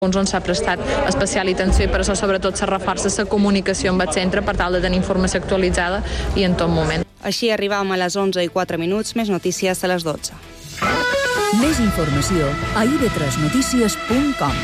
on s'ha prestat especial atenció i per això sobretot se reforça la comunicació amb el centre per tal de tenir informació actualitzada i en tot moment. Així arribàvem a les 11:04, més notícies a les 12. Més informació a ib3notícies.com.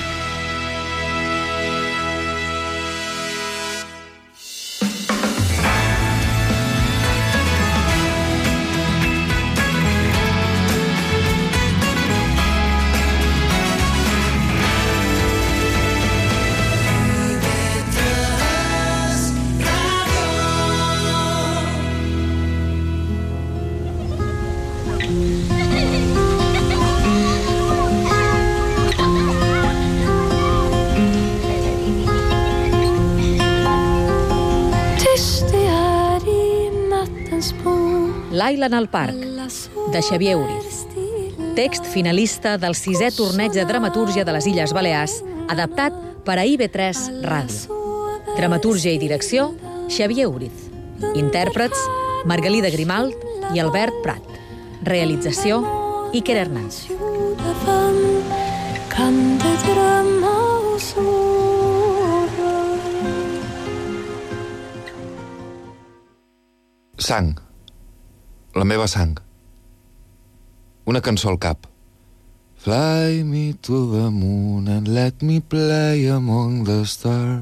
L'Aila en el parc, de Xavier Uriz. Text finalista del 6è torneig de dramatúrgia de les Illes Balears, adaptat per a IB3 Ràdio. Dramatúrgia i direcció, Xavier Uriz. Intèrprets, Margalida Grimalt i Albert Prat. Realització, Iker Hernández. Sang. La meva sang. Una cançó al cap. Fly me to the moon and let me play among the stars.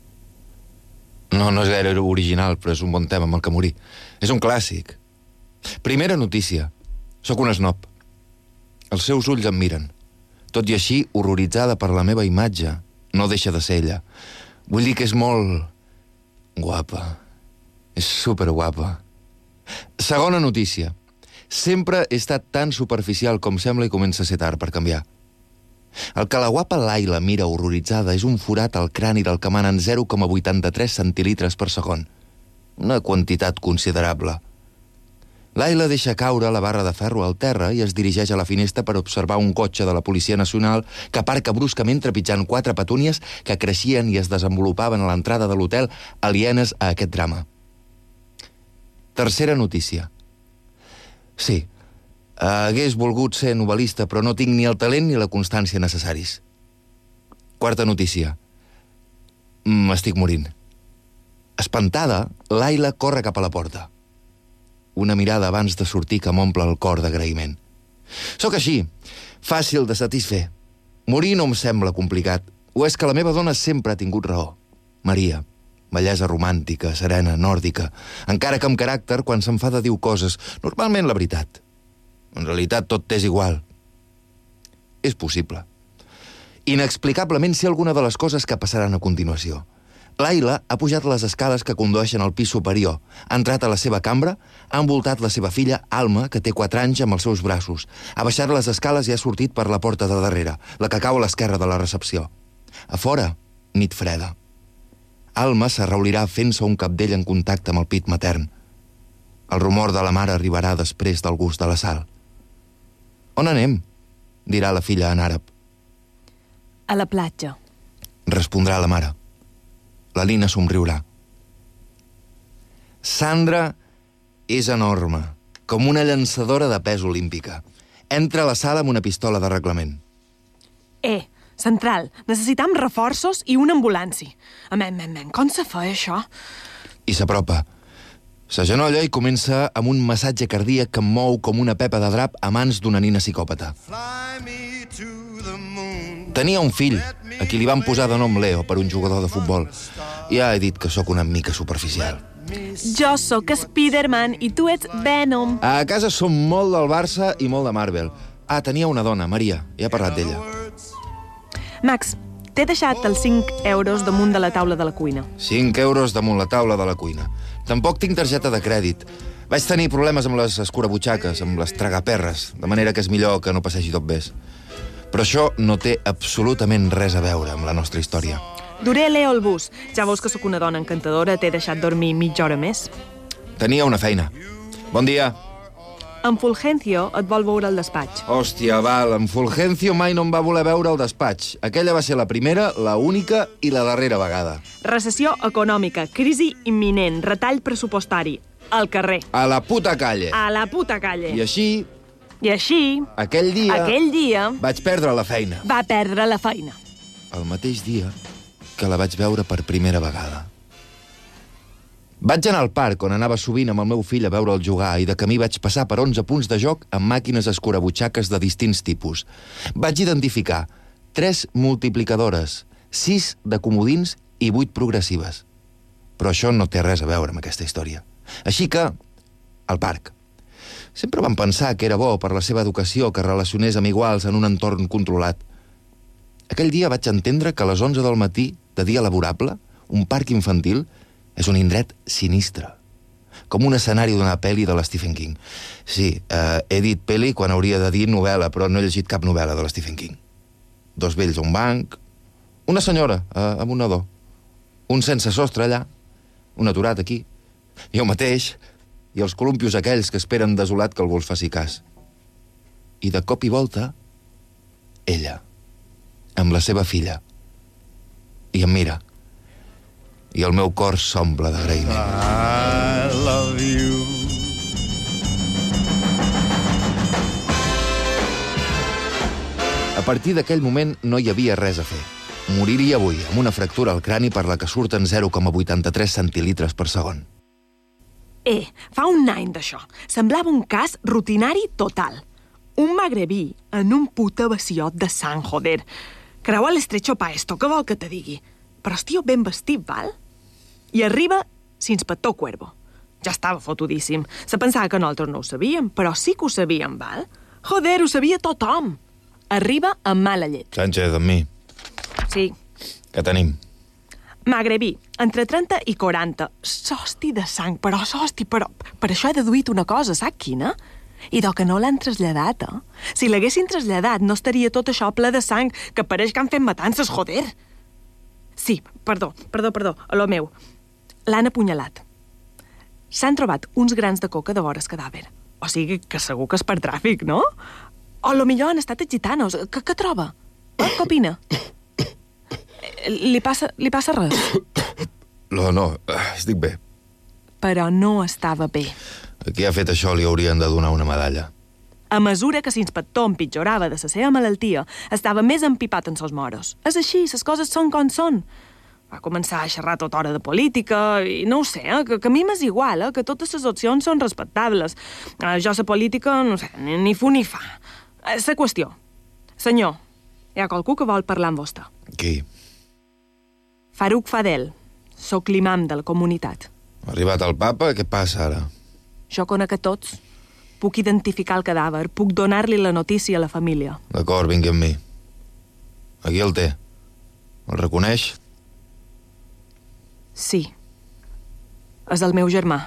No és gaire original, però és un bon tema amb el que morir. És un clàssic. Primera notícia. Sóc un snob. Els seus ulls em miren. Tot i així, horroritzada per la meva imatge, no deixa de ser ella. Vull dir que és molt guapa. És superguapa. Segona notícia. Sempre he estat tan superficial com sembla i comença a ser tard per canviar. El que la guapa Laila mira horroritzada és un forat al crani del que manen 0,83 centilitres per segon. Una quantitat considerable. Laila deixa caure la barra de ferro al terra i es dirigeix a la finestra per observar un cotxe de la Policia Nacional que aparca bruscament trepitjant 4 petúnies que creixien i es desenvolupaven a l'entrada de l'hotel alienes a aquest drama. Tercera notícia. Sí, hagués volgut ser novel·lista, però no tinc ni el talent ni la constància necessaris. Quarta notícia. M'estic morint. Espantada, Laila corre cap a la porta. Una mirada abans de sortir que m'omple el cor d'agraïment. Sóc així, fàcil de satisfer. Morir no em sembla complicat. O és que la meva dona sempre ha tingut raó. Maria. Bellesa romàntica, serena, nòrdica, encara que amb caràcter quan s'enfada diu coses, normalment la veritat. En realitat tot és igual. És possible. Inexplicablement sé alguna de les coses que passaran a continuació. Laila ha pujat les escales que condueixen al pis superior, ha entrat a la seva cambra, ha envoltat la seva filla, Alma, que té 4 anys, amb els seus braços, ha baixat les escales i ha sortit per la porta de darrere, la que cau a l'esquerra de la recepció. A fora, nit freda. Alma s'arraulirà fent-se un cabdell en contacte amb el pit matern. El rumor de la mare arribarà després del gust de la sal. On anem? Dirà la filla en àrab. A la platja. Respondrà la mare. La Lina somriurà. Sandra és enorme, com una llançadora de pes olímpica. Entra a la sala amb una pistola de reglament. Central, necessitam reforços i una ambulància. Com se fa això? I s'apropa. S'agenolla i comença amb un massatge cardíac que em mou com una pepa de drap a mans d'una nina psicòpata. Tenia un fill, a qui li van posar de nom Leo per un jugador de futbol. Ja he dit que sóc una mica superficial. Jo sóc Spiderman i tu ets Venom. A casa som molt del Barça i molt de Marvel. Tenia una dona, Maria. Ja he parlat d'ella. Max, t'he deixat els 5 euros damunt de la taula de la cuina. 5 euros damunt la taula de la cuina. Tampoc tinc targeta de crèdit. Vaig tenir problemes amb les escurabutxaques, amb les tragaperres, de manera que és millor que no passegi tot bé. Però això no té absolutament res a veure amb la nostra història. Duré Leo al bus. Ja veus que sóc una dona encantadora, t'he deixat dormir mitja hora més. Tenia una feina. Bon dia. En Fulgencio et vol veure al despatx. Hòstia, val, en Fulgencio mai no em va voler veure al despatx. Aquella va ser la primera, la única i la darrera vegada. Recessió econòmica, crisi imminent, retall pressupostari. Al carrer. A la puta calle. A la puta calle. I així, aquell dia, vaig perdre la feina. va perdre la feina. el mateix dia que la vaig veure per primera vegada. Vaig anar al parc, on anava sovint amb el meu fill a veure'l jugar, i de camí vaig passar per 11 punts de joc amb màquines escurabutxaques de distints tipus. Vaig identificar 3 multiplicadores, 6 de comodins i 8 progressives. Però això no té res a veure amb aquesta història. Així que, al parc. Sempre vam pensar que era bo per la seva educació que relacionés amb iguals en un entorn controlat. Aquell dia vaig entendre que a les 11 del matí, de dia laborable, un parc infantil és un indret sinistre, com un escenari d'una pel·li de l'Stephen King. Sí, he dit pel·li quan hauria de dir novel·la, però no he llegit cap novel·la de l'Stephen King. 2 vells a un banc, una senyora amb un nadó, un sense sostre allà, un aturat aquí, jo mateix, i els columpios aquells que esperen desolat que algú els faci cas. I de cop i volta, ella, amb la seva filla, i em mira, i el meu cor s'omple d'agraïment. I love you. A partir d'aquell moment no hi havia res a fer. Moriria avui, amb una fractura al crani per la que surten 0,83 centilitres per segon. Fa un any d'això. Semblava un cas rutinari total. Un magrebí en un puta vaciot de sang, joder. Creu a l'estrecho pa esto, què vol que te digui? Però estiu ben vestit, val? I arriba s'inspector Cuervo. Ja estava fotudíssim. Se pensava que nosaltres no ho sabíem, però sí que ho sabíem, val? Joder, ho sabia tothom. Arriba amb mala llet. Sánchez, amb mi. Sí. Què tenim? Magrebí, entre 30 i 40. S'hosti de sang, però s'hosti, però... Per això he deduït una cosa, sap quina? I del que no l'han traslladat, Si l'haguessin traslladat, no estaria tot això ple de sang, que pareix que han fet matances, joder. Sí, perdó, a lo meu. L'han apunyalat. S'han trobat uns grans de coca de vora el cadàver. O sigui que segur que és per tràfic, no? O a lo millor han estat gitanos. Què troba? Què opina? Li passa res? No, estic bé. Però no estava bé. A qui ha fet això li haurien de donar una medalla. A mesura que l'inspector empitjorava de la seva malaltia, estava més empipat en sos moros. És així, les coses són com són. Va començar a xerrar tota hora de política i no ho sé, que a mi m'és igual, que totes les opcions són respectables. Jo la política, no sé, ni fu ni fa. La qüestió. Senyor, hi ha qualcú que vol parlar amb vostè. Qui? Farouk Fadel. Soc l'imam de la comunitat. Ha arribat el papa? Què passa ara? Jo conec a tots. Puc identificar el cadàver, puc donar-li la notícia a la família. D'acord, vingui amb mi. Aquí el té. El reconeix? Sí. És el meu germà.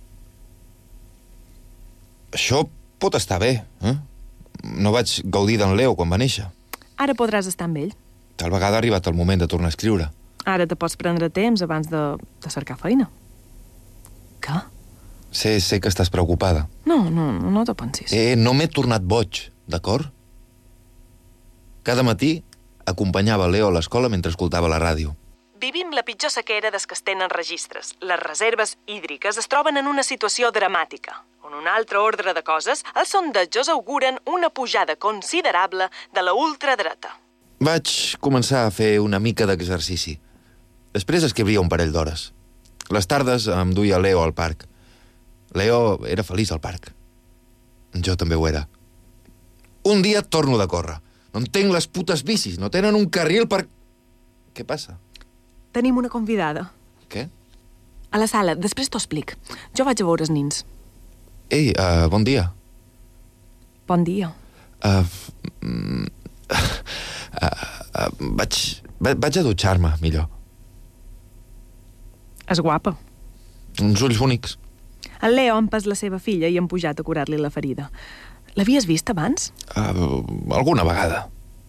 Això pot estar bé, No vaig gaudir d'en Leo quan va néixer. Ara podràs estar amb ell. Tal vegada ha arribat el moment de tornar a escriure. Ara te pots prendre temps abans de cercar feina. Què? Sé que estàs preocupada. No te pensis. No m'he tornat boig, d'acord? Cada matí acompanyava Leo a l'escola mentre escoltava la ràdio. Vivim la pitjor sequera des que es tenen registres. Les reserves hídriques es troben en una situació dramàtica. En un altre ordre de coses, els sondejos auguren una pujada considerable de la ultradreta. Vaig començar a fer una mica d'exercici. Després escrivia un parell d'hores. Les tardes em duia Leo al parc. Leo era feliç al parc. Jo també ho era. Un dia torno de córrer. No entenc les putes bicis, no tenen un carril per... Què passa? Tenim una convidada. Què? A la sala, després t'ho explic. Jo vaig a veure els nins. Ei, bon dia. Bon dia. Vaig a dutxar-me, millor. És guapa. Uns ulls bonics. El Leo ha empès la seva filla i han pujat a curar-li la ferida. L'havies vist abans? Alguna vegada.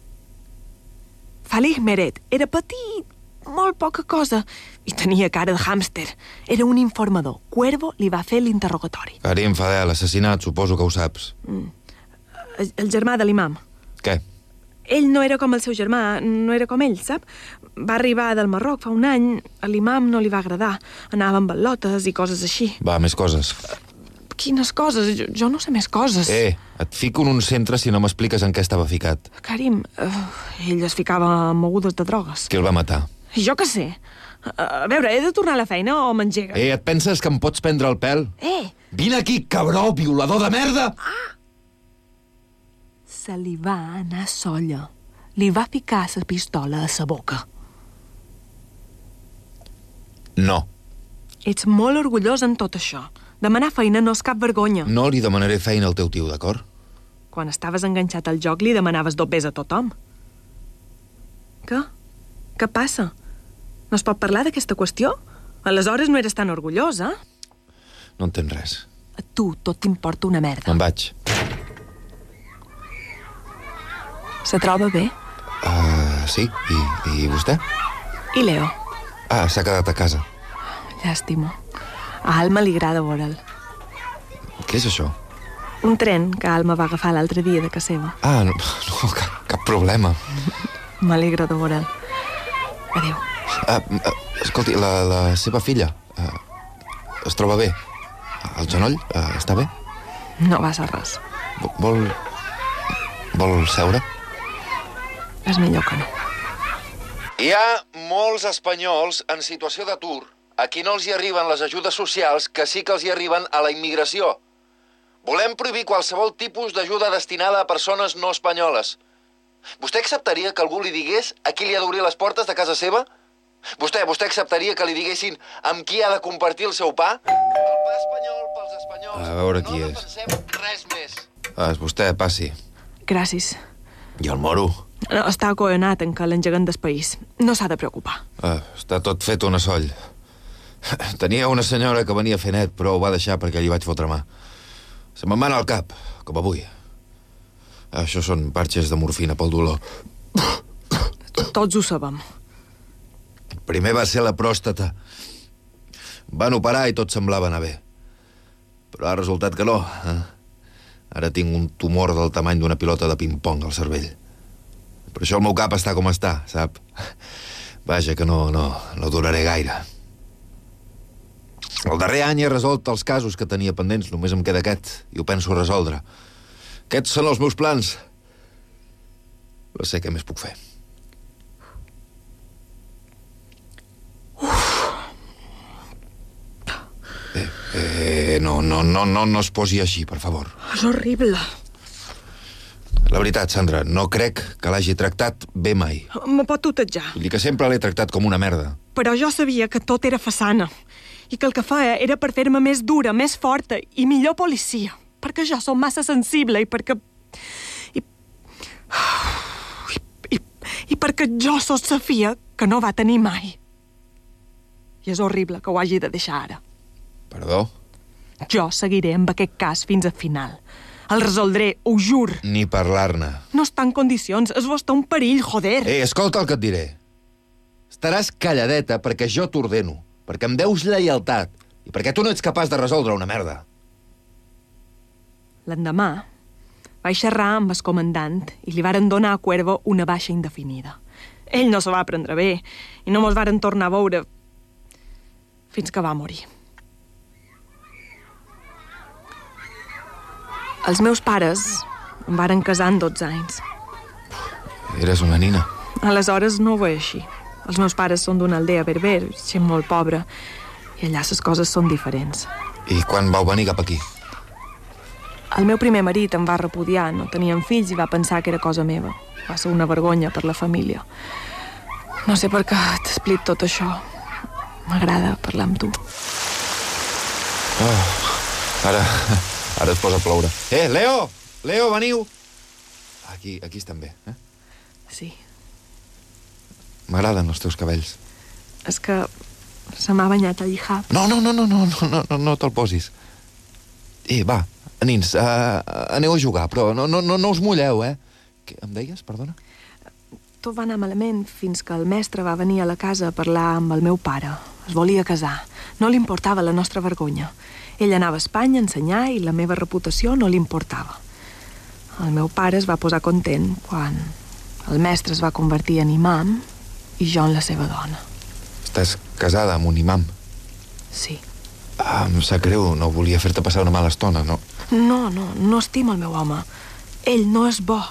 Falih Meret era petit, molt poca cosa, i tenia cara de hàmster. Era un informador. Cuervo li va fer l'interrogatori. Karim Fadel, assassinat, suposo que ho saps. El germà de l'imam. Què? Ell no era com el seu germà, no era com ell, sap? Va arribar del Marroc fa un any, a l'imam no li va agradar. Anava amb al·lotes i coses així. Va, més coses. Quines coses? Jo no sé més coses. Et fico en un centre si no m'expliques en què estava ficat. Karim, ell es ficava en mogudes de drogues. Qui el va matar? Jo què sé. A veure, he de tornar a la feina o m'engega? Et penses que em pots prendre el pèl? Vine aquí, cabró, violador de merda! Se li va anar solla. Li va ficar la pistola a la boca. No. Ets molt orgullós en tot això. Demanar feina no és cap vergonya. No li demanaré feina al teu tio, d'acord? Quan estaves enganxat al joc li demanaves dobbers a tothom. Què? Què passa? No es pot parlar d'aquesta qüestió? Aleshores no eres tan orgullós, eh? No entens res. A tu tot t'importa una merda. Me'n vaig. Se troba bé? Sí. I vostè? I Leo? S'ha quedat a casa. Llàstima. A Alma li agrada veure'l. Què és això? Un tren que Alma va agafar l'altre dia de casa seva. No, cap problema. M'alegra de veure'l. Adéu. Escolti, la seva filla es troba bé? El genoll està bé? No va ser res. Vol seure? És millor que no. Hi ha molts espanyols en situació d'atur a qui no els hi arriben les ajudes socials que sí que els hi arriben a la immigració. Volem prohibir qualsevol tipus d'ajuda destinada a persones no espanyoles. Vostè acceptaria que algú li digués a qui li ha d'obrir les portes de casa seva? Vostè acceptaria que li diguessin amb qui ha de compartir el seu pa? El pa espanyol pels espanyols. A veure qui és. No defensem res més. És vostè, passi. Gràcies. I el moro? No, està acollonat en que l'engeguen del país. No s'ha de preocupar. Està tot fet una soll. Tenia una senyora que venia a fer net, però ho va deixar perquè li vaig fotre mà. Se me'n va anar al cap, com avui. Això són parxes de morfina pel dolor. Tots ho sabem. Primer va ser la pròstata. Van operar i tot semblava anar bé. Però ha resultat que no. Ara tinc un tumor del tamany d'una pilota de ping-pong al cervell. Per això el meu cap està com està, sap? Vaja, que no duraré gaire. El darrer any he resolt els casos que tenia pendents, només em queda aquest, i ho penso resoldre. Aquests són els meus plans. No sé què més puc fer. No es posi així, per favor. És horrible. La veritat, Sandra, no crec que l'hagi tractat bé mai. Me pot tutejar. Vull dir que sempre l'he tractat com una merda. Però jo sabia que tot era façana i que el que feia era per fer-me més dura, més forta i millor policia. Perquè jo som massa sensible i perquè... I perquè jo sos la filla que no va tenir mai. I és horrible que ho hagi de deixar ara. Perdó? Jo seguiré amb aquest cas fins al final. El resoldré, ho jur. Ni parlar-ne. No està en condicions, és vostè un perill, joder. Escolta el que et diré. Estaràs calladeta perquè jo t'ordeno, perquè em deus lleialtat i perquè tu no ets capaç de resoldre una merda. L'endemà vaig xerrar amb el comandant i li varen donar a Cuervo una baixa indefinida. Ell no se va prendre bé i no mos varen tornar a veure fins que va morir. Els meus pares em varen casar en 12 anys. Eres una nina. Aleshores no ho veig així. Els meus pares són d'una aldea berber, gent molt pobra, i allà les coses són diferents. I quan vau venir cap aquí? El meu primer marit em va repudiar, no tenien fills i va pensar que era cosa meva. Va ser una vergonya per la família. No sé per què t'explico tot això. M'agrada parlar amb tu. Ara es posa a ploure. Leo! Leo, veniu! Aquí estem bé, Sí. M'agraden els teus cabells. És que se m'ha banyat el hijab. No te'l posis. Va, nins, aneu a jugar, però no us mulleu, Què em deies, perdona? Tot va anar malament fins que el mestre va venir a la casa a parlar amb el meu pare. Es volia casar. No li importava la nostra vergonya. Ell anava a Espanya a ensenyar i la meva reputació no li importava. El meu pare es va posar content quan el mestre es va convertir en imam i jo en la seva dona. Estàs casada amb un imam? Sí. Em sap greu, no volia fer-te passar una mala estona, no? No estima el meu home. Ell no és bo.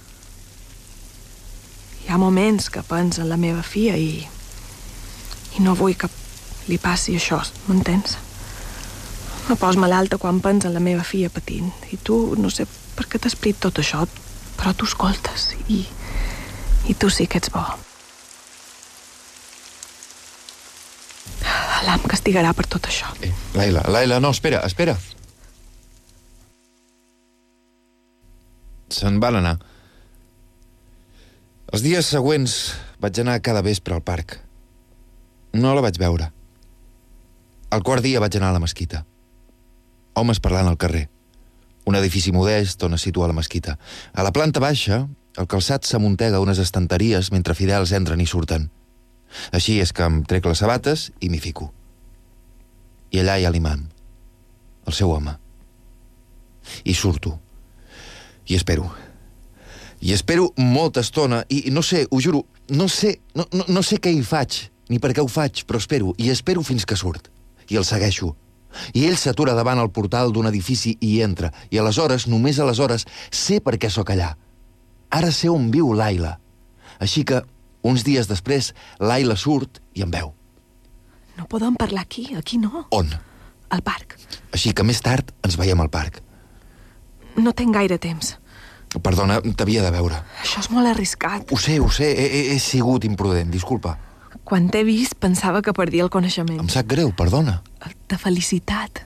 Hi ha moments que penso en la meva filla i no vull que li passi això, m'entens? Me pos malalta quan penso en la meva filla patint. I tu, no sé per què t'has prit tot això, però tu escoltes i tu sí que ets bo. Allà em castigarà per tot això. Laila, no, espera. Se'n van anar. Els dies següents vaig anar cada vespre al parc. No la vaig veure. Al quart dia vaig anar a la mesquita. Homes parlant al carrer. Un edifici modest on es situa la mesquita. A la planta baixa, el calçat s'amuntega a unes estanteries mentre fidels entren i surten. Així és que em trec les sabates i m'hi fico. I allà hi ha l'imam, el seu home. I surto. I espero. I espero molta estona i no sé, ho juro, no sé què hi faig, ni per què ho faig, però espero, i espero fins que surt. I el segueixo. I ell s'atura davant el portal d'un edifici i hi entra. I aleshores, només aleshores, sé per què sóc allà. Ara sé on viu Laila. Així que, uns dies després, Laila surt i em veu. No podem parlar aquí no. On? Al parc. Així que més tard ens veiem al parc. No tinc gaire temps. Perdona, t'havia de veure. Això és molt arriscat. Ho sé, he sigut imprudent, disculpa. Quan t'he vist pensava que perdia el coneixement. Em sap greu, perdona. De felicitat.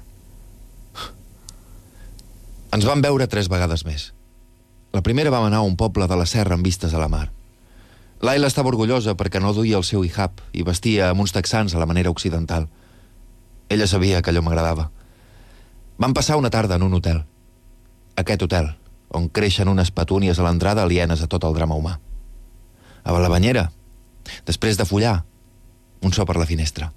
Ens vam veure 3 vegades més. La primera vam anar a un poble de la serra amb vistes a la mar. Laila estava orgullosa perquè no duia el seu hijab i vestia amb uns texans a la manera occidental. Ella sabia que allò m'agradava. Vam passar una tarda en un hotel. Aquest hotel, on creixen unes petúnies a l'entrada alienes a tot el drama humà. A la banyera, després de follar, un so per la finestra.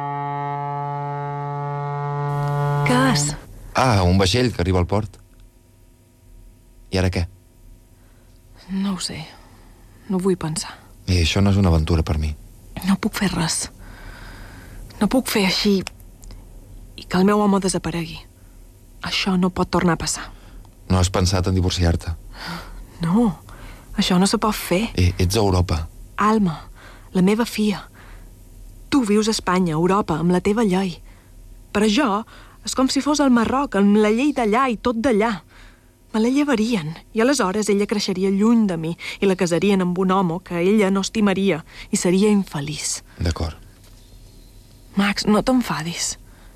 Què és? Un vaixell que arriba al port. I ara què? No ho sé. No vull pensar. Això no és una aventura per mi. No puc fer res. No puc fer així i que el meu home desaparegui. Això no pot tornar a passar. No has pensat en divorciar-te? No, això no se pot fer. Ets a Europa. Alma, la meva filla. Tu vius a Espanya, a Europa, amb la teva llei. Per jo és com si fos al Marroc, amb la llei d'allà i tot d'allà. Me la llevarien, i aleshores ella creixeria lluny de mi i la casarien amb un home que ella no estimaria i seria infeliç. D'acord. Max, no t'enfadis.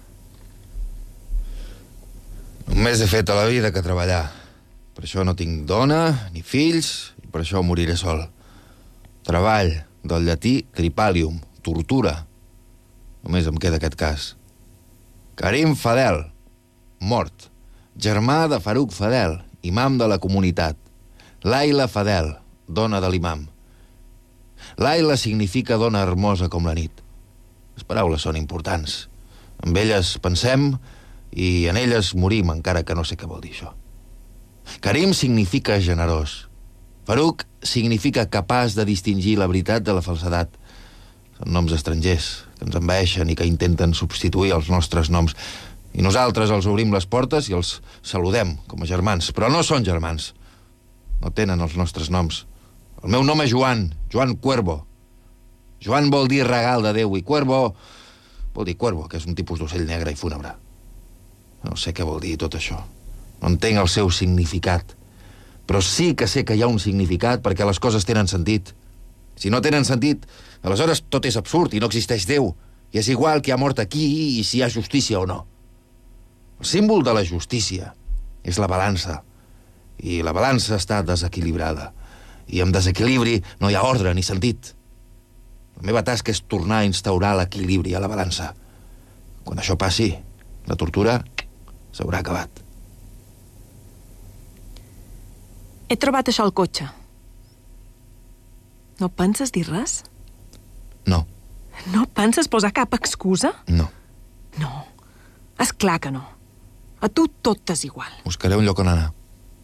Només he fet a la vida que treballar. Per això no tinc dona ni fills i per això moriré sol. Treball, del llatí tripalium, tortura. Només em queda aquest cas. Karim Fadel, mort. Germà de Farouk Fadel, imam de la comunitat. Laila Fadel, dona de l'imam. Laila significa dona hermosa com la nit. Les paraules són importants. Amb elles pensem i en elles morim, encara que no sé què vol dir això. Karim significa generós. Farouk significa capaç de distingir la veritat de la falsedat. Són noms estrangers que ens envaeixen i que intenten substituir els nostres noms. I nosaltres els obrim les portes i els saludem com a germans. Però no són germans. No tenen els nostres noms. El meu nom és Joan, Joan Cuervo. Joan vol dir regal de Déu i Cuervo vol dir cuervo, que és un tipus d'ocell negre i fúnebre. No sé què vol dir tot això. No entenc el seu significat. Però sí que sé que hi ha un significat perquè les coses tenen sentit. Si no tenen sentit, aleshores tot és absurd i no existeix Déu. I és igual qui ha mort aquí i si hi ha justícia o no. El símbol de la justícia és la balança. I la balança està desequilibrada. I amb desequilibri no hi ha ordre ni sentit. La meva tasca és tornar a instaurar l'equilibri a la balança. Quan això passi, la tortura s'haurà acabat. He trobat això al cotxe. No penses dir res? No. No penses posar cap excusa? No. No. És clar que no. A tu tot t'és igual. Buscaré un lloc on anar.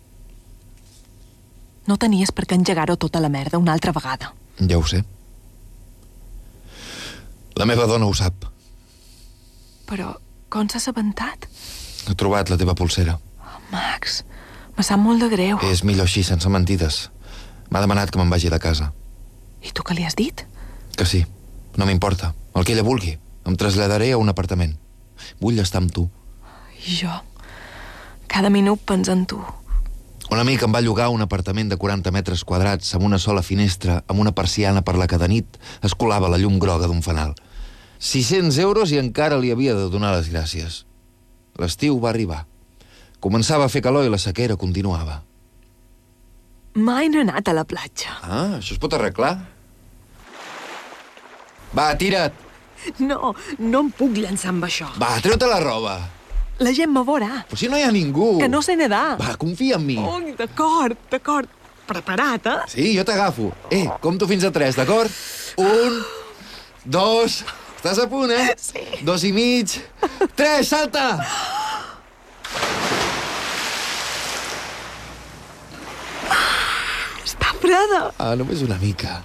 No tenies per què engegar-ho tota la merda una altra vegada. Ja ho sé. La meva dona ho sap. Però Com s'ha assabentat? He trobat la teva pulsera. Oh, Max, me sap molt de greu. És millor així, sense mentides. M'ha demanat que me'n vagi de casa. I tu què li has dit? Que sí, no m'importa. El que ella vulgui. Em traslladaré a un apartament. Vull estar amb tu. I jo, cada minut penso en tu. Un amic em va llogar un apartament de 40 metres quadrats amb una sola finestra, amb una persiana per la que de nit es colava la llum groga d'un fanal. 600 euros i encara li havia de donar les gràcies. L'estiu va arribar. Començava a fer calor i la sequera continuava. Mai no he anat a la platja. Ah, això es pot arreglar? Va, tira't! No, no em puc llançar amb això. Va, treu-te la roba! La gent me veurà. Però si no hi ha ningú! Que no sé nedar. Va, confia en mi. Oh, d'acord. Preparat, eh? Sí, jo t'agafo. Compto fins a 3, d'acord? 1, 2... Estàs a punt, eh? Sí. 2 i mig... 3, salta! Està freda. Ah, només una mica.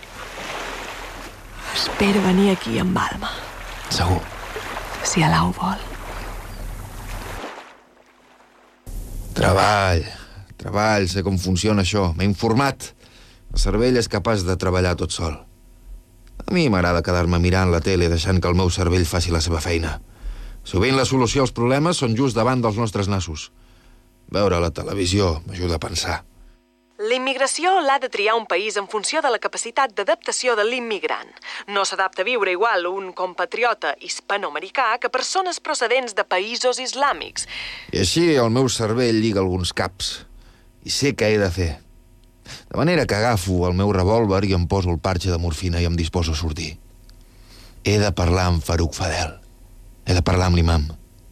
Espero venir aquí amb Alma. Segur. Si Allau vol. Treball, sé com funciona això. M'he informat. El cervell és capaç de treballar tot sol. A mi m'agrada quedar-me mirant la tele deixant que el meu cervell faci la seva feina. Sovint la solució als problemes són just davant dels nostres nassos. Veure la televisió m'ajuda a pensar. La immigració l'ha de triar un país en funció de la capacitat d'adaptació de l'immigrant. No s'adapta a viure igual un compatriota hispanoamericà que persones procedents de països islàmics. I així el meu cervell lliga alguns caps. I sé què he de fer. De manera que agafo el meu revòlver i em poso el parxe de morfina i em disposo a sortir. He de parlar amb Farouk Fadel. He de parlar amb l'imam.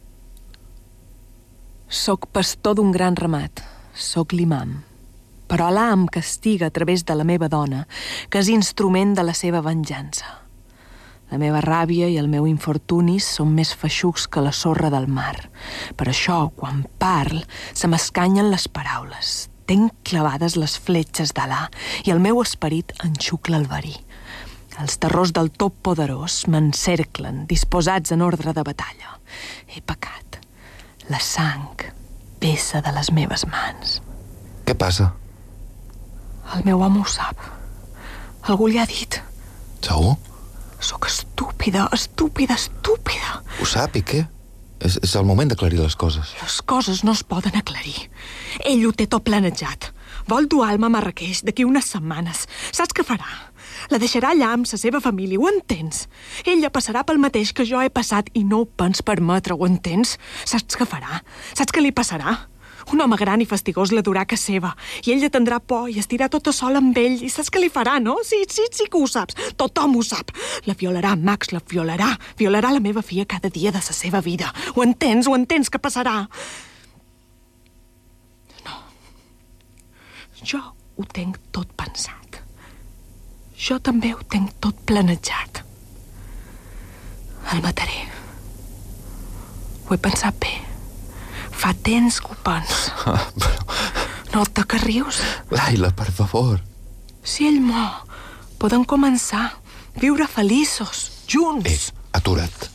Soc pastor d'un gran ramat. Soc l'imam. Però Alà em castiga a través de la meva dona, que és instrument de la seva venjança. La meva ràbia i el meu infortuni són més feixucs que la sorra del mar. Per això, quan parl, se m'escanyen les paraules. Tenc clavades les fletxes d'Alà i el meu esperit enxucla el verí. Els terrors del tot poderós m'encerclen, disposats en ordre de batalla. He pecat. La sang vessa de les meves mans. Què passa? El meu home ho sap. Algú li ha dit. Segur? Sóc estúpida. Ho sap i què? És el moment d'aclarir les coses. Les coses no es poden aclarir. Ell ho té tot planejat. Vol dur Alma a Marrakeix d'aquí unes setmanes. Saps què farà? La deixarà allà amb la seva família, ho entens? Ella passarà pel mateix que jo he passat i no ho pens permetre, ho entens? Saps què farà? Saps què li passarà? Un home gran i fastigós la durà a casa seva i ella tindrà por i estirà tota sola amb ell. I saps què li farà, no? Sí que ho saps. Tothom ho sap. La violarà, Max, la violarà. Violarà la meva filla cada dia de la seva vida. Ho entens? Què passarà? No. Jo ho tenc tot pensat. Jo també ho tenc tot planejat. El mataré. Ho he pensat bé. Fa temps que ho penso. No te que rius? Laila, per favor. Si ell mor, poden començar a viure feliços, junts. Atura't.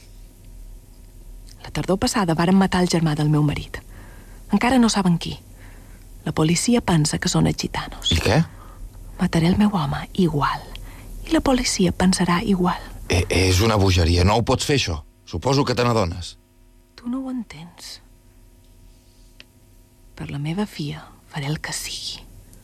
La tardor passada varen matar el germà del meu marit. Encara no saben qui. La policia pensa que són els gitanos. I què? Mataré el meu home igual. I la policia pensarà igual. És una bogeria, no ho pots fer, això. Suposo que te n'adones. Tu no ho entens. Per la meva filla faré el que sigui.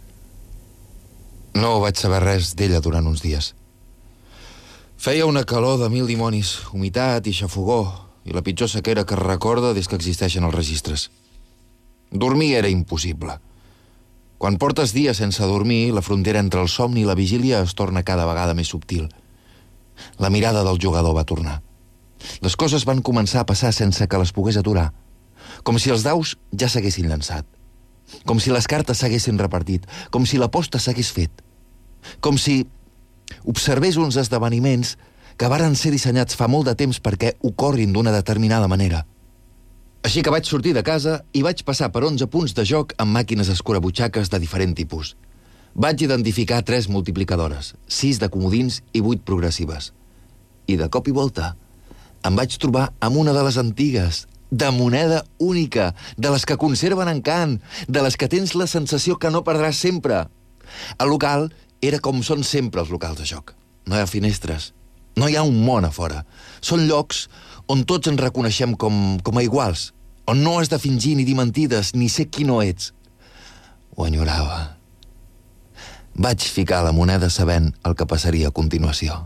No vaig saber res d'ella durant uns dies. Feia una calor de 1000 dimonis, humitat i xafogó, i la pitjor sequera que es recorda des que existeixen els registres. Dormir era impossible. Quan portes dies sense dormir, la frontera entre el somni i la vigília es torna cada vegada més subtil. La mirada del jugador va tornar. Les coses van començar a passar sense que les pogués aturar. Com si els daus ja s'haguessin llançat. Com si les cartes s'haguessin repartit. Com si l'aposta s'hagués fet. Com si observés uns esdeveniments que varen ser dissenyats fa molt de temps perquè ocorrin d'una determinada manera. Així que vaig sortir de casa i vaig passar per 11 punts de joc amb màquines escurabutxaques de diferent tipus. Vaig identificar 3 multiplicadores, 6 de comodins i 8 progressives. I de cop i volta em vaig trobar amb una de les antigues, de moneda única, de les que conserven encant, de les que tens la sensació que no perdràs sempre. El local era com són sempre els locals de joc. No hi ha finestres, no hi ha un món a fora. Són llocs on tots ens reconeixem com a iguals, on no has de fingir ni dir mentides, ni ser qui no ets. Ho enyorava. Vaig ficar la moneda sabent el que passaria a continuació.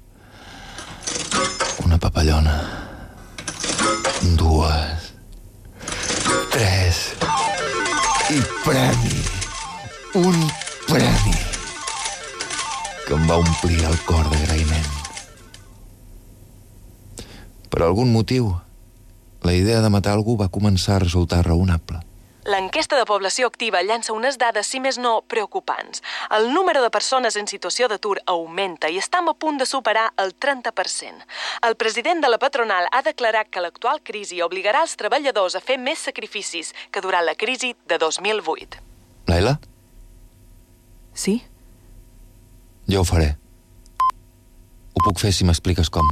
Una papallona. 2, 3 i premi. Un premi que em va omplir el cor d'agraïment. Per algun motiu, la idea de matar algú va començar a resultar raonable. L'enquesta de població activa llança unes dades, si més no, preocupants. El número de persones en situació d'atur augmenta i estem a punt de superar el 30%. El president de la patronal ha declarat que l'actual crisi obligarà els treballadors a fer més sacrificis que durant la crisi de 2008. Laila? Sí? Jo ho faré. Ho puc fer si m'expliques com.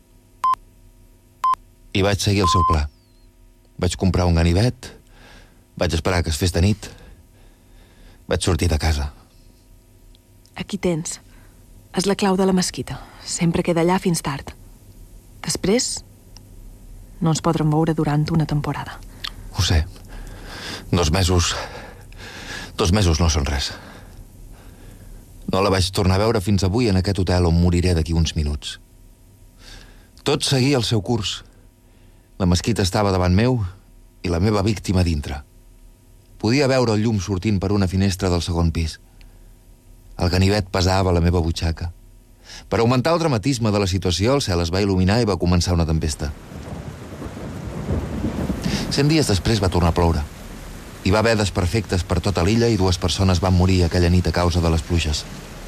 I vaig seguir el seu pla. Vaig comprar un ganivet, vaig esperar que es fes de nit, vaig sortir de casa. Aquí tens. És la clau de la mesquita. Sempre queda allà fins tard. Després, no ens podrem veure durant una temporada. Ho sé. 2 mesos no són res. No la vaig tornar a veure fins avui en aquest hotel on moriré d'aquí uns minuts. Tot seguia el seu curs. La mesquita estava davant meu i la meva víctima dintre. Podia veure el llum sortint per una finestra del segon pis. El ganivet pesava a la meva butxaca. Per augmentar el dramatisme de la situació, el cel es va il·luminar i va començar una tempesta. 100 dies després va tornar a ploure. Hi va haver desperfectes per tota l'illa i 2 persones van morir aquella nit a causa de les pluges.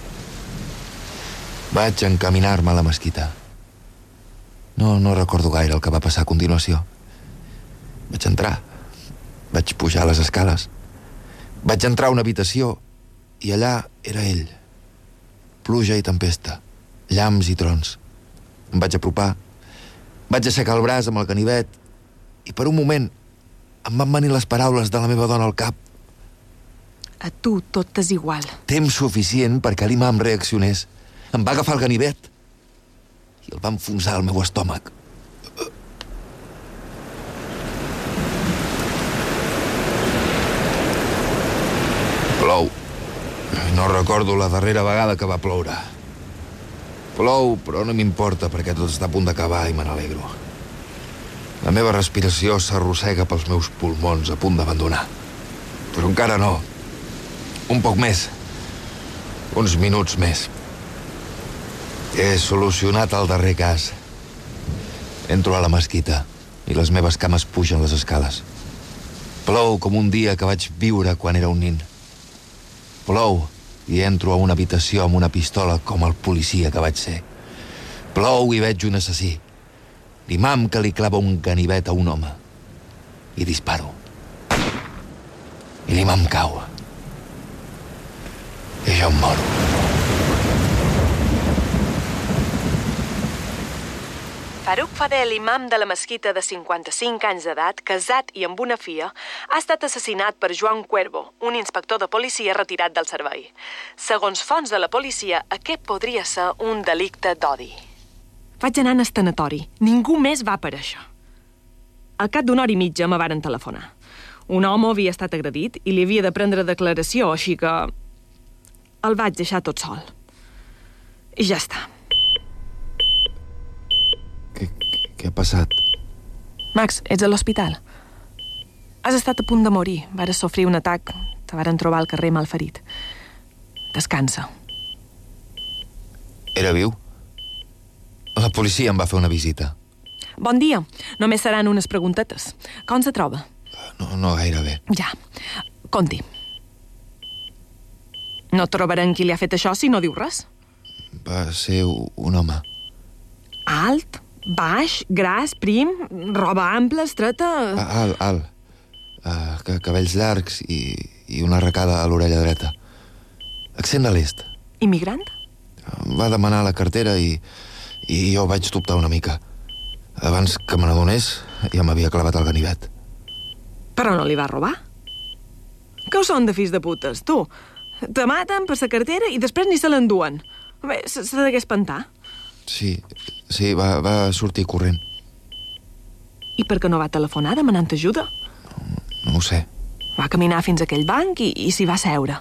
Vaig encaminar-me a la mesquita. No recordo gaire el que va passar a continuació. Vaig entrar. Vaig pujar les escales. Vaig entrar a una habitació i allà era ell. Pluja i tempesta, llamps i trons. Em vaig apropar. Vaig aixecar el braç amb el ganivet i per un moment em van venir les paraules de la meva dona al cap. A tu tot t'és igual. Temps suficient perquè l'imam reaccionés. Em va agafar el ganivet i el va enfonsar al meu estómac. Plou. No recordo la darrera vegada que va ploure. Plou, però no m'importa perquè tot està a punt d'acabar i me n'alegro. La meva respiració s'arrossega pels meus pulmons a punt d'abandonar. Però encara no. Un poc més. Uns minuts més. He solucionat el darrer cas. Entro a la mesquita i les meves cames pugen les escales. Plou com un dia que vaig viure quan era un nin. Plou i entro a una habitació amb una pistola com el policia que vaig ser. Plou i veig un assassí. L'imam que li clava un ganivet a un home. I disparo. I l'imam cau. I jo em moro. Farouk Fadel, imam de la mesquita de 55 anys d'edat, casat i amb una filla, ha estat assassinat per Joan Cuervo, un inspector de policia retirat del servei. Segons fonts de la policia, aquest podria ser un delicte d'odi. Vaig anar al tanatori. Ningú més va aparèixer. Al cap d'una hora i mitja me varen telefonar. Un home havia estat agredit i li havia de prendre declaració, així que el vaig deixar tot sol. I ja està. Què ha passat? Max, ets a l'hospital. Has estat a punt de morir. Vares sofrir un atac. Te varen trobar al carrer malferit. Descansa. Era viu? La policia em va fer una visita. Bon dia. Només seran unes preguntetes. Com se troba? No gaire bé. Ja. Conti. No trobarem qui li ha fet això si no diu res. Va ser un home. Alt, baix, gras, prim, roba ampla, estreta... Alt. Cabells llargs i una arracada a l'orella dreta. Accent de l'est. Immigrant? Va demanar la cartera i jo vaig dubtar una mica. Abans que me n'adonés, ja m'havia clavat el ganivet. Però no li va robar? Que ho són de fills de putes, tu? Te maten per la cartera i després ni se l'enduen. Bé, se degué espantar. Sí, va sortir corrent. I per què no va telefonar demanant ajuda? No ho sé. Va caminar fins a aquell banc i s'hi va seure.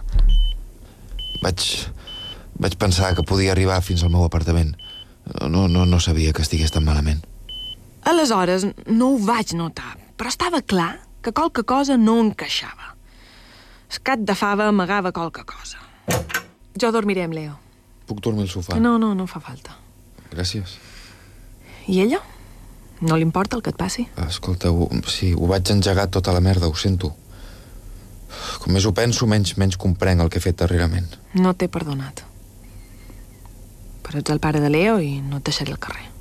Vaig pensar que podia arribar fins al meu apartament. No sabia que estigués tan malament. Aleshores no ho vaig notar, però estava clar que qualque cosa no encaixava. El gat de fava amagava qualque cosa. Jo dormiré amb Leo. Puc dormir al sofà? No fa falta. Gràcies. I ella? No li importa el que et passi? Escolta, sí, ho vaig engegar tota la merda, ho sento. Com més ho penso, menys comprenc el que he fet darrerament. No t'he perdonat. Però ets el pare de Leo i no et deixaré al carrer.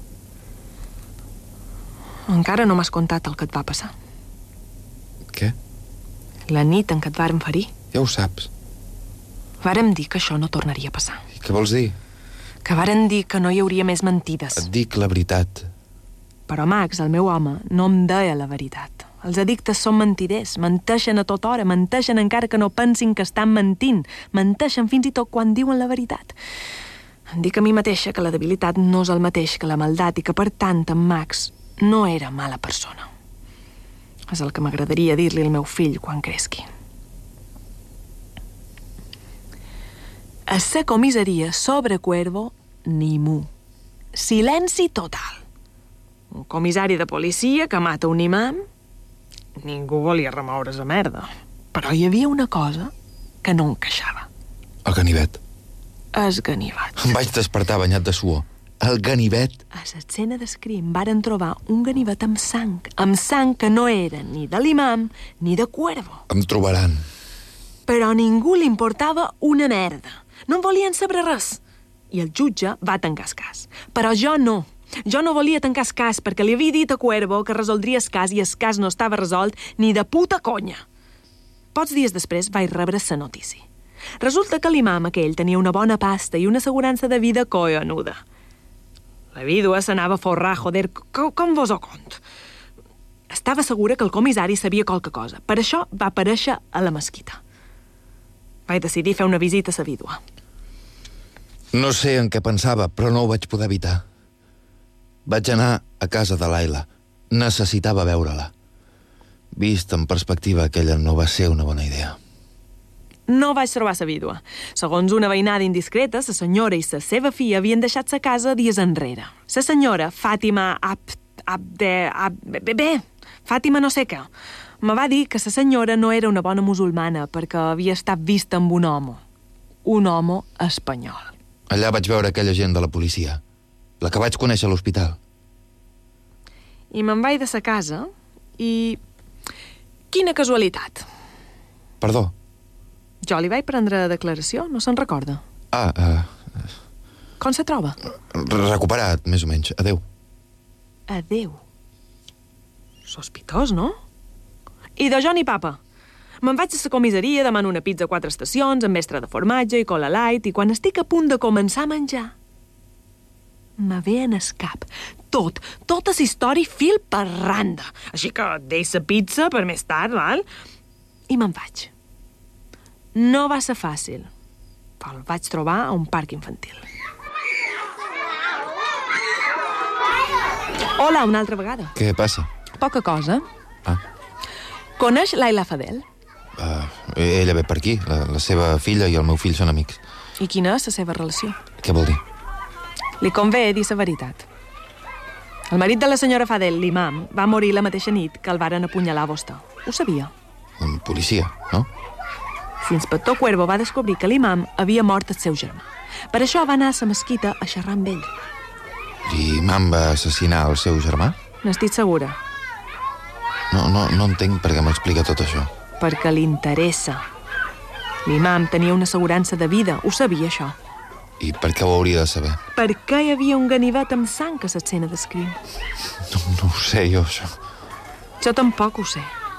Encara no m'has contat el que et va passar. Què? La nit en què et vàrem ferir. Ja ho saps. Vàrem dir que això no tornaria a passar. I què vols dir? Que vàrem dir que no hi hauria més mentides. Et dic la veritat. Però Max, el meu home, no em deia la veritat. Els addictes són mentiders, menteixen a tota hora, menteixen encara que no pensin que estan mentint, menteixen fins i tot quan diuen la veritat. Em dic a mi mateixa que la debilitat no és el mateix que la maldat i que, per tant, en Max no era mala persona. És el que m'agradaria dir-li al meu fill quan cresqui. A la comissaria sobre Cuervo, ni mu. Silenci total. Un comissari de policia que mata un imam. Ningú volia remoure's a merda. Però hi havia una cosa que no encaixava. El ganivet. El ganivet. Em vaig despertar banyat de suor. El ganivet. A l'escena d'escrim varen trobar un ganivet amb sang que no era ni de l'imam ni de Cuervo. Em trobaran. Però a ningú li importava una merda. No en volien saber res. I el jutge va tancar el cas. Però jo no. Jo no volia tancar el cas perquè li havia dit a Cuervo que resoldria el cas i el cas no estava resolt ni de puta conya. Pocs dies després vaig rebre la notícia. Resulta que l'imam aquell tenia una bona pasta i una assegurança de vida coionuda. La vídua s'anava a forrar, joder, com vos ho cont? Estava segura que el comissari sabia qualque cosa. Per això va aparèixer a la mesquita. Vaig decidir fer una visita a la vídua. No sé en què pensava, però no ho vaig poder evitar. Vaig anar a casa de l'Aila. Necessitava veure-la. Vist en perspectiva, aquella no va ser una bona idea. No vaig trobar la vídua. Segons una veïnada indiscreta, la senyora i la seva filla havien deixat la casa dies enrere. La senyora, Fàtima Fàtima no sé què, me va dir que la senyora no era una bona musulmana perquè havia estat vista amb un home espanyol. Allà vaig veure aquella gent de la policia, la que vaig conèixer a l'hospital. I me'n vaig de sa casa i... Quina casualitat. Perdó? Jo li vaig prendre declaració, no se'n recorda. Com se troba? Recuperat, més o menys. Adéu. Adéu. Sospitós, no? I de jo ni papa. Me'n vaig a la comissaria, demano una pizza a 4 estacions, amb mestre de formatge i cola light, i quan estic a punt de començar a menjar, me ve en el cap tota la història fil per randa. Així que deix la pizza per més tard, val? I me'n vaig. No va ser fàcil, però el vaig trobar a un parc infantil. Hola, una altra vegada. Què passa? Poca cosa. Coneix l'Aila Fadel? Ella ve per aquí. La seva filla i el meu fill són amics. I quina és la seva relació? Què vol dir? Li convé dir la veritat. El marit de la senyora Fadel, l'imam, va morir la mateixa nit que el varen apunyalar a vostè. Ho sabia. Un policia, no? L'inspector Cuervo va descobrir que l'imam havia mort el seu germà. Per això va anar a la mesquita a xerrar amb ell. L'imam va assassinar el seu germà? N'estic segura. No entenc per què m'explica tot això. Perquè li interessa. L'imam tenia una assegurança de vida, ho sabia, això. I per què ho hauria de saber? Perquè hi havia un ganivet amb sang a l'escena d'escrim. No ho sé, jo, això. Jo tampoc ho sé.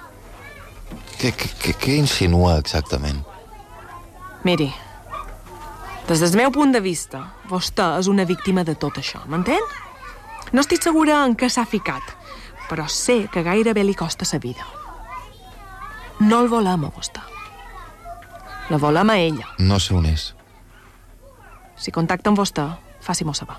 Què insinua exactament? Miri, des del meu punt de vista, vostè és una víctima de tot això, m'entén? No estic segura en què s'ha ficat, però sé que gairebé li costa la vida. No el volem a vostè. La volem a ella. No sé on és. Si contacta amb vostè, faci-m'ho saber.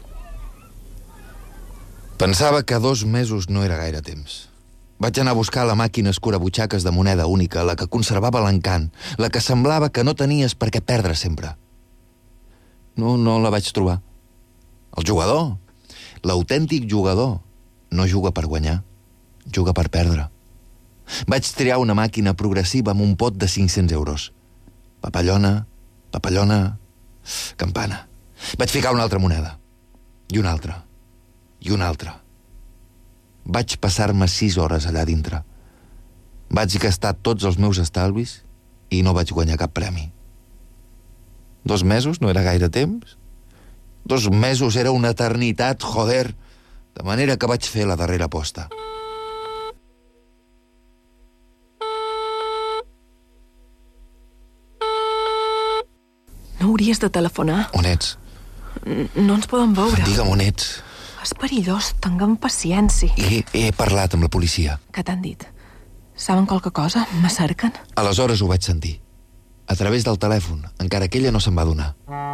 Pensava que 2 mesos no era gaire temps. Vaig anar a buscar la màquina escurabutxaques de moneda única, la que conservava l'encant, la que semblava que no tenies per què perdre sempre. No la vaig trobar. El jugador, l'autèntic jugador, no juga per guanyar, juga per perdre. Vaig triar una màquina progressiva amb un pot de 500 euros. Papallona, campana. Vaig ficar una altra moneda. I una altra. I una altra. Vaig passar-me 6 hores allà dintre. Vaig gastar tots els meus estalvis i no vaig guanyar cap premi. 2 mesos no era gaire temps? 2 mesos era una eternitat, joder! De manera que vaig fer la darrera aposta. No hauries de telefonar. On ets? No ens podem veure. Digue'm on ets. És perillós, tinguem paciència. He parlat amb la policia. Què t'han dit? Saben qualque cosa? Me cerquen? Aleshores ho vaig sentir. A través del telèfon, encara que ella no se'n va adonar.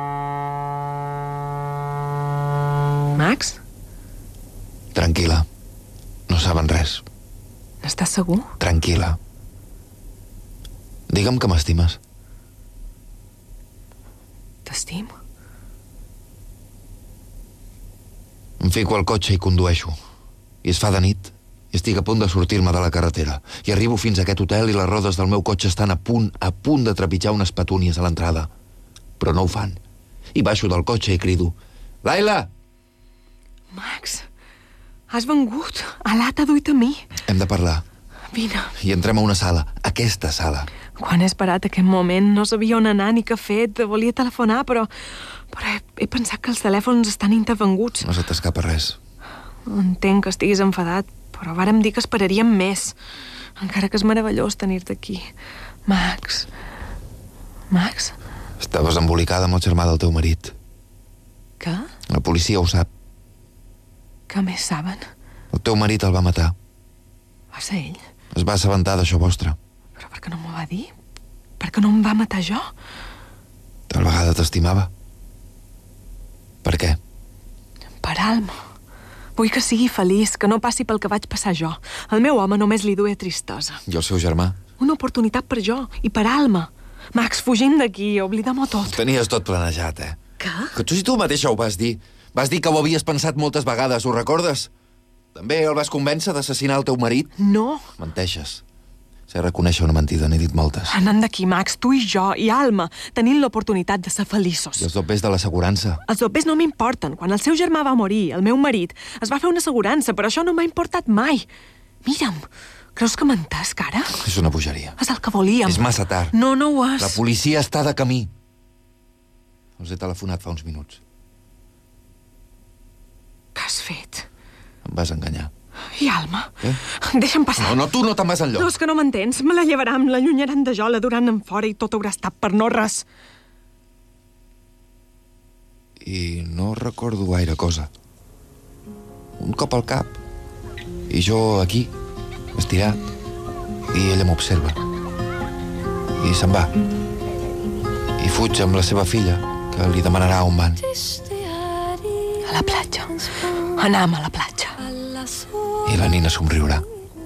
Max? Tranquil·la. No saben res. N'estàs segur? Tranquil·la. Digue'm que m'estimes. T'estimo. Em fico al cotxe i condueixo. I es fa de nit. I estic a punt de sortir-me de la carretera. I arribo fins a aquest hotel i les rodes del meu cotxe estan a punt de trepitjar unes petúnies a l'entrada. Però no ho fan. I baixo del cotxe i crido: Laila! Max, has vengut. Alà t'ha duit a mi. Hem de parlar. Vine. I entrem a una sala. Aquesta sala. Quan he esperat aquest moment no sabia on anar ni què fer. Volia telefonar, però he pensat que els telèfons estan intervenguts. No se t'escapa res. Entenc que estiguis enfadat, però vàrem dir que esperaríem més. Encara que és meravellós tenir-te aquí. Max. Estaves embolicada amb el germà del teu marit. Què? La policia ho sap. Què més saben? El teu marit el va matar. Va ser ell? Es va assabentar d'això vostre. Però per què no m'ho va dir? Per què no em va matar jo? Tal vegada t'estimava. Per què? Per Alma. Vull que sigui feliç, que no passi pel que vaig passar jo. El meu home només li duia tristesa. I el seu germà? Una oportunitat per jo i per Alma. Max, fugim d'aquí, oblidem-ho tot. Tenies tot planejat, Què? Que tu mateixa ho vas dir. Vas dir que ho havies pensat moltes vegades, ho recordes? També el vas convèncer d'assassinar el teu marit? No. Menteixes. Sé reconèixer una mentida, n'he dit moltes. Anant d'aquí, Max, tu i jo i Alma tenint l'oportunitat de ser feliços. I els dobbers de l'assegurança? Els dobbers no m'importen. Quan el seu germà va morir, el meu marit, es va fer una assegurança, però això no m'ha importat mai. Mira'm, creus que m'entès, cara? És una bogeria. És el que volíem. És massa tard. No ho és. La policia està de camí. Els he telefonat fa uns minuts. Què has fet? Em vas enganyar. I Alma? Deixa'm passar. No, tu no te'n vas enlloc. No, és que no m'entens. Me la llevaran, l'allunyaran de jo, la duran en fora i tot haurà estat per no res. I no recordo gaire cosa. Un cop al cap. I jo aquí, estirat. I ella m'observa. I se'n va. I fuig amb la seva filla, que li demanarà on van. A la platja. Anam a la platja. I la nina somriurà.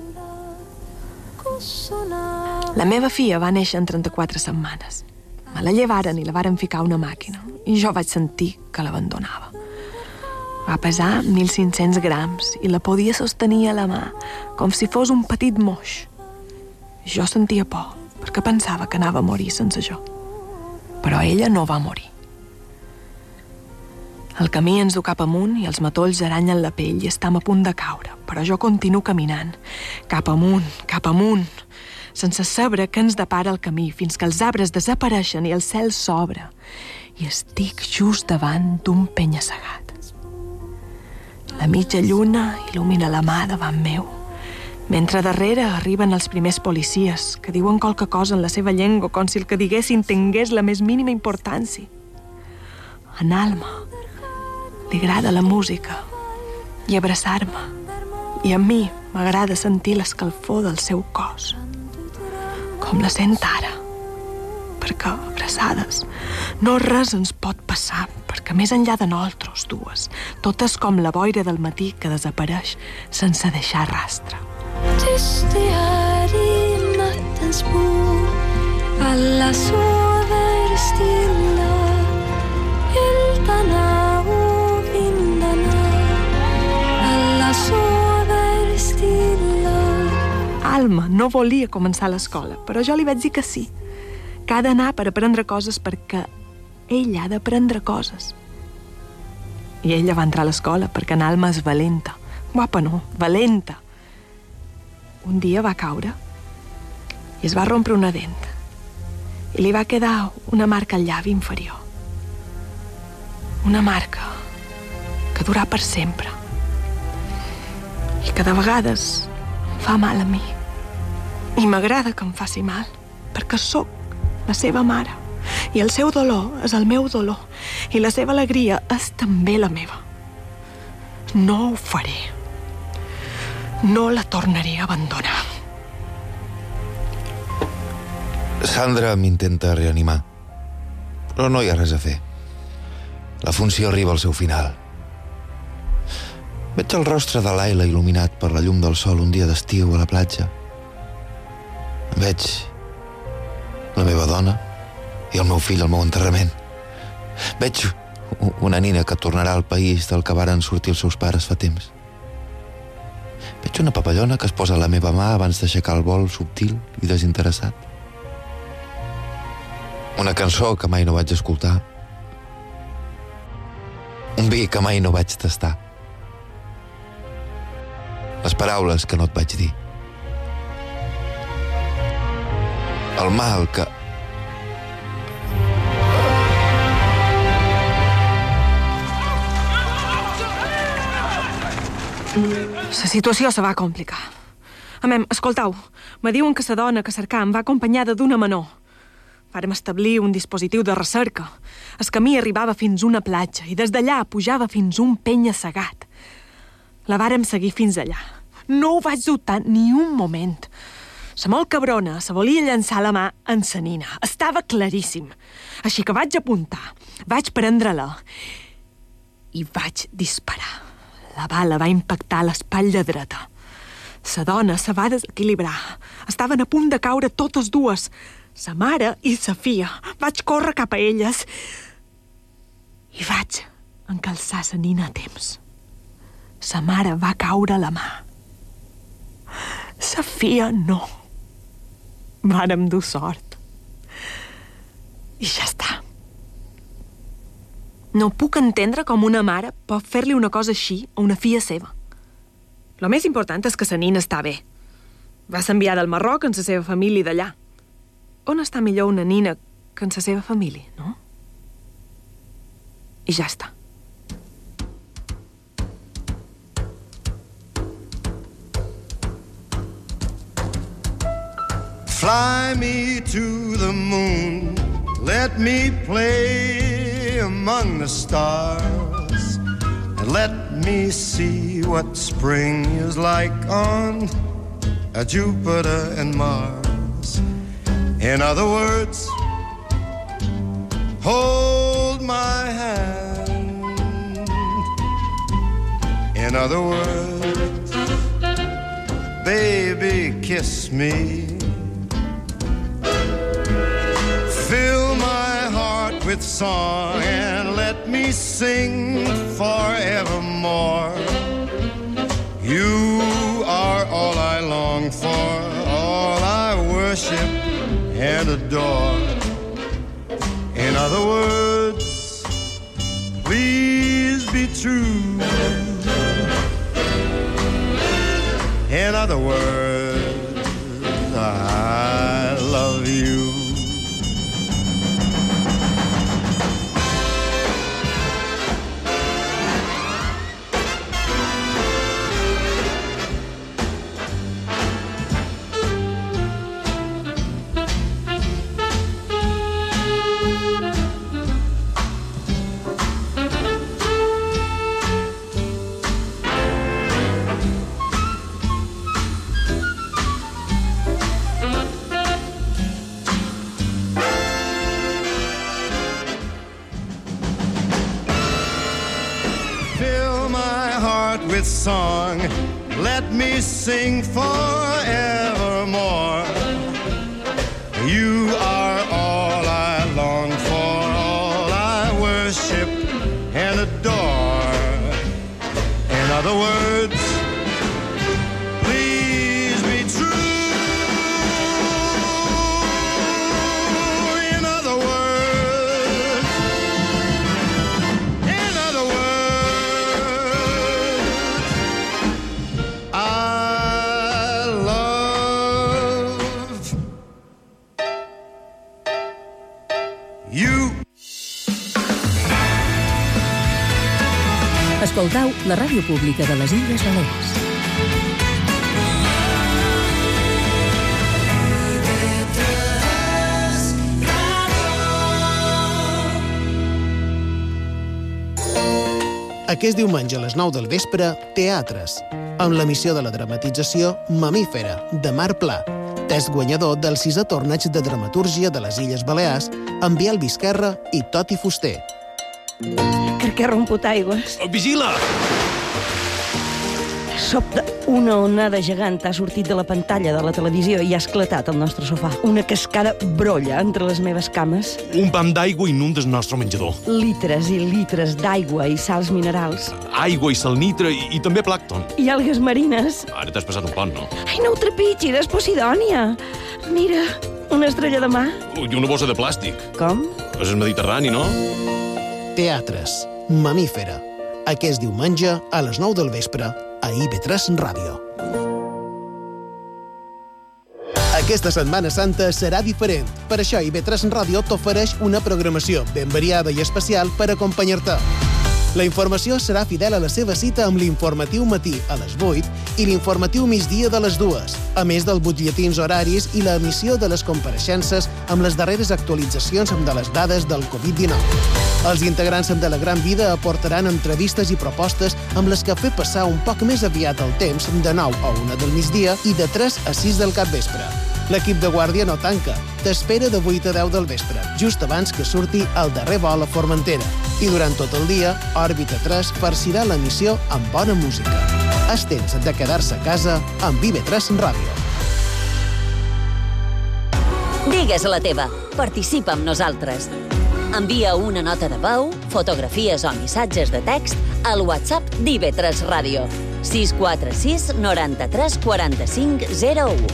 La meva filla va néixer en 34 setmanes. Me la llevaren i la varen ficar a una màquina. I jo vaig sentir que l'abandonava. Va pesar 1.500 grams i la podia sostenir a la mà, com si fos un petit moix. Jo sentia por, perquè pensava que anava a morir sense jo. Però ella no va morir. El camí ens du cap amunt i els matolls aranyen la pell i estem a punt de caure, però jo continuo caminant, cap amunt, sense saber què ens depara el camí, fins que els arbres desapareixen i el cel s'obre, i estic just davant d'un penya-segat. La mitja lluna il·lumina la mà davant meu, mentre darrere arriben els primers policies, que diuen qualque cosa en la seva llengua, com si el que diguessin tingués la més mínima importància. En Alma li agrada la música i abraçar-me. I a mi m'agrada sentir l'escalfor del seu cos, com la sent ara, perquè abraçades no res ens pot passar, perquè més enllà de nosaltres dues, tot és com la boira del matí que desapareix sense deixar rastre. Tyst det här i nattens bo, alla sover stilla, eldarna och vindarna, alla sover stilla. Alma no volia començar l'escola, però jo li vaig dir que sí, que ha d'anar per aprendre coses perquè ella ha d'aprendre coses. I ella va entrar a l'escola perquè en Alma és valenta. Guapa no, valenta. Un dia va caure i es va rompre una dent i li va quedar una marca al llavi inferior. Una marca que durà per sempre i que de vegades fa mal a mi. I m'agrada que em faci mal, perquè sóc la seva mare i el seu dolor és el meu dolor i la seva alegria és també la meva. No ho faré. No la tornaré a abandonar. Sandra m'intenta reanimar, però no hi ha res a fer. La funció arriba al seu final. Veig el rostre de l'Ayla il·luminat per la llum del sol un dia d'estiu a la platja. Veig la meva dona i el meu fill al meu enterrament. Veig una nina que tornarà al país del que varen sortir els seus pares fa temps. Veig una papallona que es posa a la meva mà abans d'aixecar el vol subtil i desinteressat. Una cançó que mai no vaig escoltar. Un vi que mai no vaig tastar. Les paraules que no et vaig dir. El mal que... La situació se va complicar. Escoltau, me diuen que la dona que cercam va acompanyada d'una menor. Vàrem establir un dispositiu de recerca. El camí arribava fins una platja i des d'allà pujava fins un penya-segat. La vàrem seguir fins allà. No ho vaig dubtar ni un moment. La molt cabrona se volia llançar la mà en sa nina. Estava claríssim. Així que vaig apuntar, vaig prendre-la i vaig disparar. La bala va impactar l'espatlla dreta. La dona se va desequilibrar. Estaven a punt de caure totes dues, sa mare i sa filla. Vaig córrer cap a elles i vaig encalçar sa nina a temps. Sa mare va caure a la mà. Sa filla no. Vàrem dur sort. I ja està. No puc entendre com una mare pot fer-li una cosa així a una filla seva. Lo més important és que sa nina està bé. Va ser enviada al Marroc amb la seva família d'allà. On està millor una nina que amb la seva família, no? I ja està. Fly me to the moon, let me play among the stars, and let me see what spring is like on Jupiter and Mars. In other words, hold my hand. In other words, baby, kiss me. Fill my heart with song and let me sing forevermore. You are all I long for, all I worship and adore. In other words, please be true. In other words, I love you. heart with song. Let me sing forevermore. You are all I long for, all I worship and adore. In other words, please be true. In other words, I love you. Escoltau la ràdio pública de les Illes Balears. Aquest diumenge a les 9 del vespre, Teatres, amb l'emissió de la dramatització Mamífera, de Marc Pla, test guanyador del 6è torneig de dramatúrgia de les Illes Balears, amb Biel Vizquerra i Toti Fuster. Crec que he romput aigües. Vigila! Sobte, una onada gegant ha sortit de la pantalla de la televisió i ha esclatat al nostre sofà. Una cascada brolla entre les meves cames. Un pam d'aigua inunda el nostre menjador. Litres i litres d'aigua i sals minerals. Aigua i salnitre i també plàncton. I algues marines. Ara t'has passat un pont, no? Ai, no ho trepitgis, és Posidònia. Mira, una estrella de mar. I una bossa de plàstic. Com? És el Mediterrani, no? Teatres, Mamífera, aquest diumenge a les 9 del vespre a IB3 Ràdio. Aquesta Setmana Santa serà diferent. Per això IB3 Ràdio t'ofereix una programació ben variada i especial per acompanyar-te. La informació serà fidel a la seva cita amb l'informatiu matí a les 8 i l'informatiu migdia de les 2, a més dels butlletins horaris i l'emissió de les compareixences amb les darreres actualitzacions de les dades del Covid-19. Els integrants de la Gran Vida aportaran entrevistes i propostes amb les que fer passar un poc més aviat el temps de 9 a 1 del migdia i de 3 a 6 del capvespre. L'equip de guàrdia no tanca. T'espera de 8 a 10 del vespre, just abans que surti el darrer vol a Formentera. I durant tot el dia, Òrbita 3 farcirà l'emissió amb bona música. És temps de quedar-se a casa amb IB3 Ràdio. Digues la teva. Participa amb nosaltres. Envia una nota de veu, fotografies o missatges de text al WhatsApp d'IB3 Ràdio. 646 93 45 01.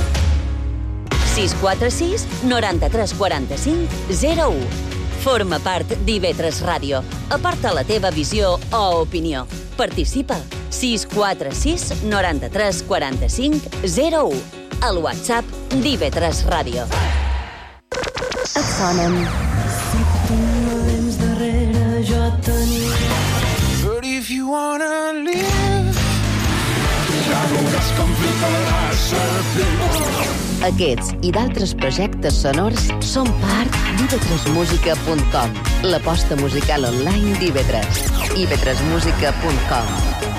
646 93 45 01. Forma part d'IB3 Ràdio. Aporta la teva visió o opinió. Participa. 646 93 45 01. Al WhatsApp d'IB3 Ràdio. Et sonen. Si tu no vens darrere, jo tenia. But if you wanna live, ja veuràs com fliparàs servir. Aquests i d'altres projectes sonors són part d'ib3musica.com, l'aposta musical online d'IB3. ib3musica.com.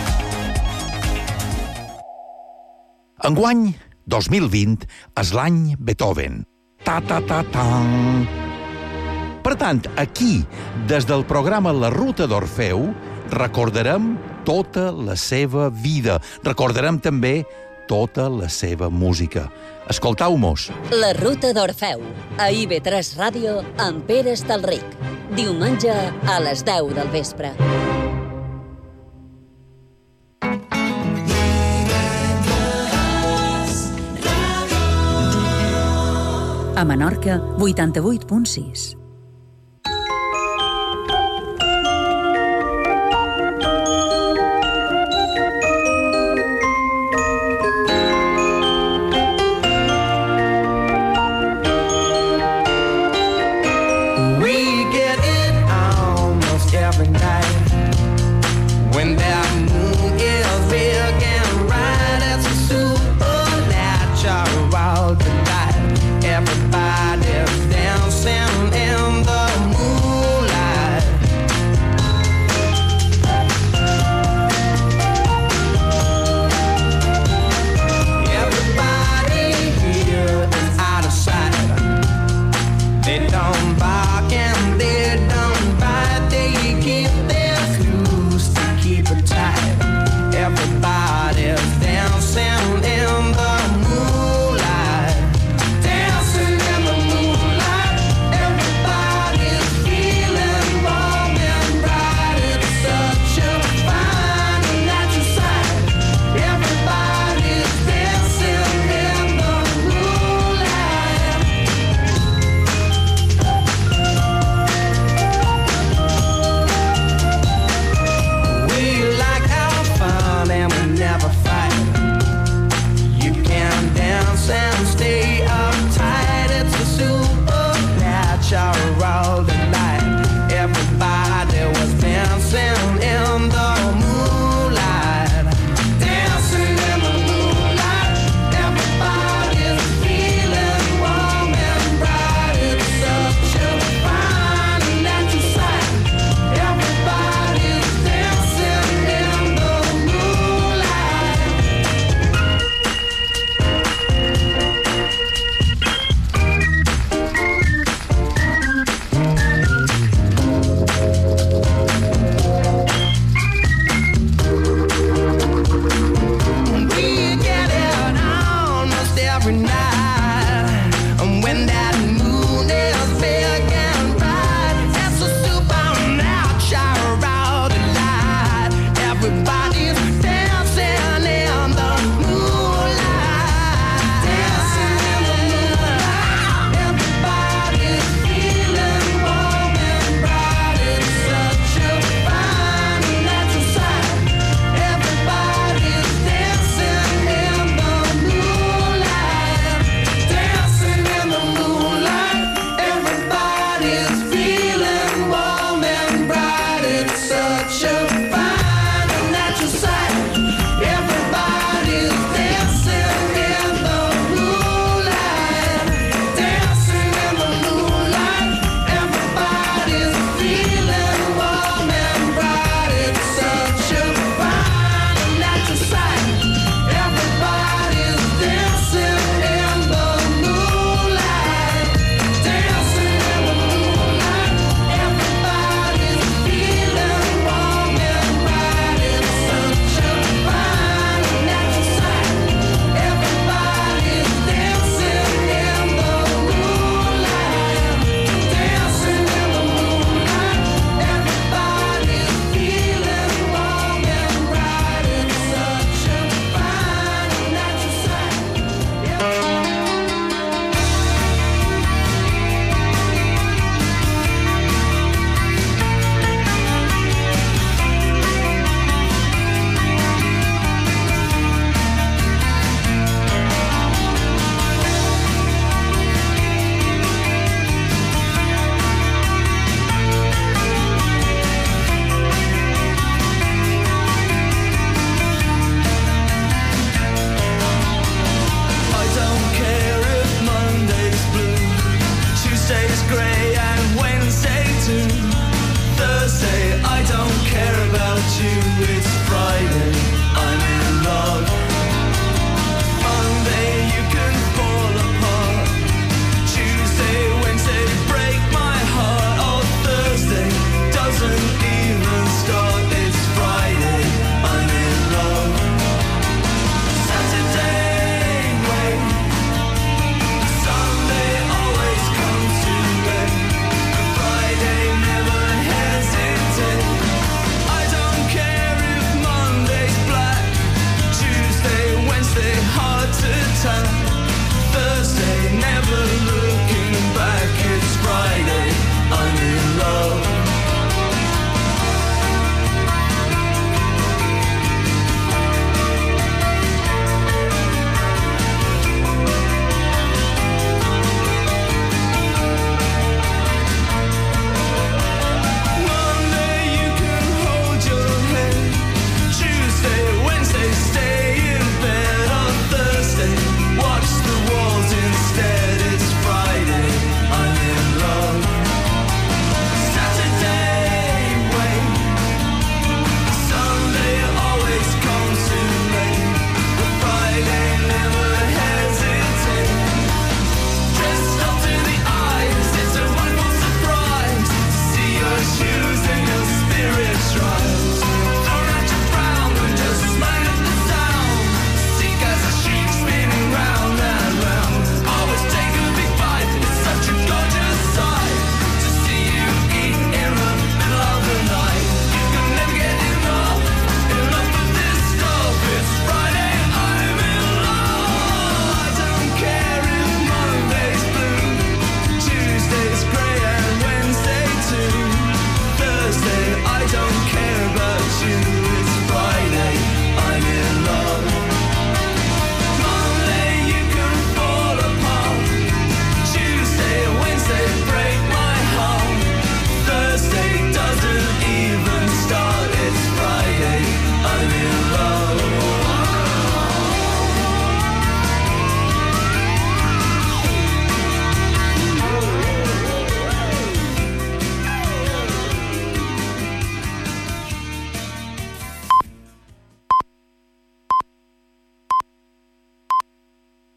Enguany, 2020, és l'any Beethoven. Ta-ta-ta-tan. Per tant, aquí, des del programa La Ruta d'Orfeu, recordarem tota la seva vida. Recordarem també tota la seva música. Escoltau-mos. La Ruta d'Orfeu, a IB3 Ràdio, amb Pere Estalric. Diumenge a les 10 del vespre. A Menorca, 88.6.